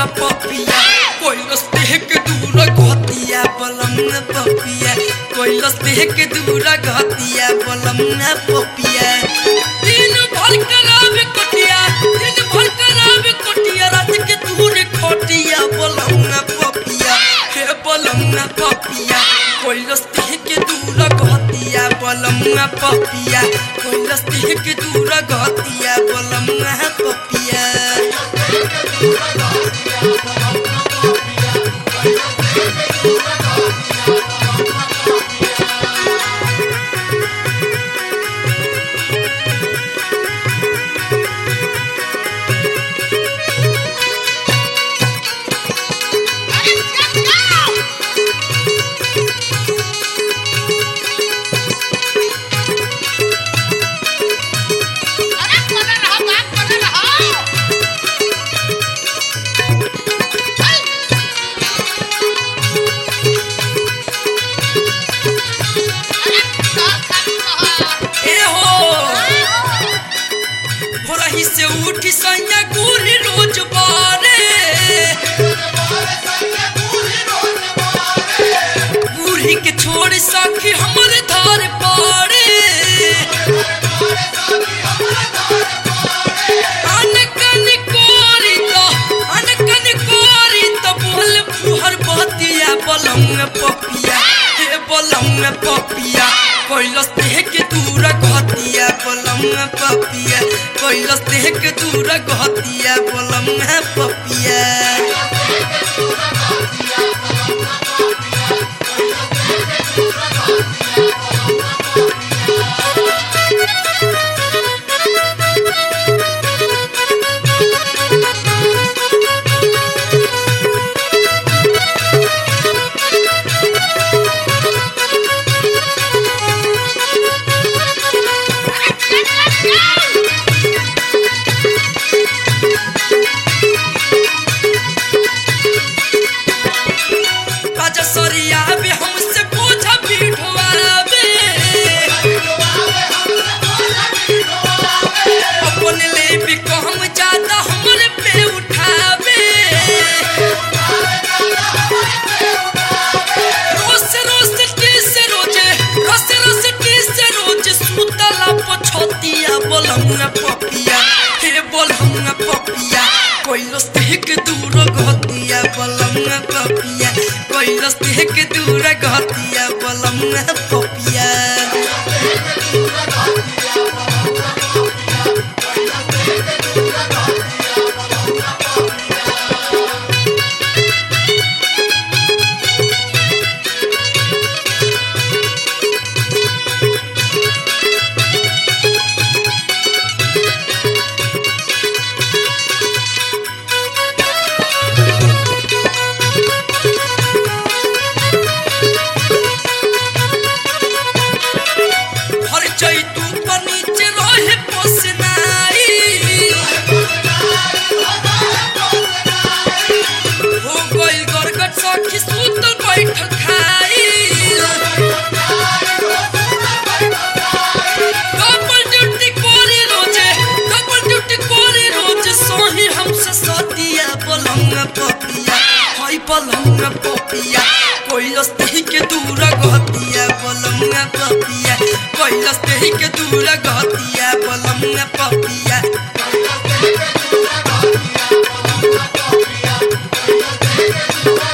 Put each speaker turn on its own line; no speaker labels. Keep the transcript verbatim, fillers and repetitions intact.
पपिया कोइलस देह के दूर घतिया बलमुआ पपिया कोइलस देह के दूर घतिया बलमुआ पपिया दिन भर करावे कटिया दिन भर करावे कटिया रात के दूर खटिया बलमुआ पपिया हे बलमुआ पपिया कोइलस देह के दूर घतिया बलमुआ पपिया कोइलस देह के दूर घतिया बलमुआ पपिया से उठी सैया गुरी रोज बारे गुरी के छोड़ सखी हमरे धार पारे अनकन कोरी तो अनकन कोरी तो बोल फुहर बतिया बलमुआ पपिया हे बलमुआ पपिया कोइलस देह के दूर घतिया बलमुआ पपिया कोइलस देह के दूर घतिया बलमुआ पपिया बलमुआ पपिया हे बलमुआ पपिया कोइलस देह के दूर घतिया बलमुआ पपिया कोइलस देह के दूर घतिया बलमुआ पपिया बलमुआ पपिया कोइलस देह के दूर घतिया बलमुआ पपिया कोइलस देह के दूर घतिया बलमुआ पपिया।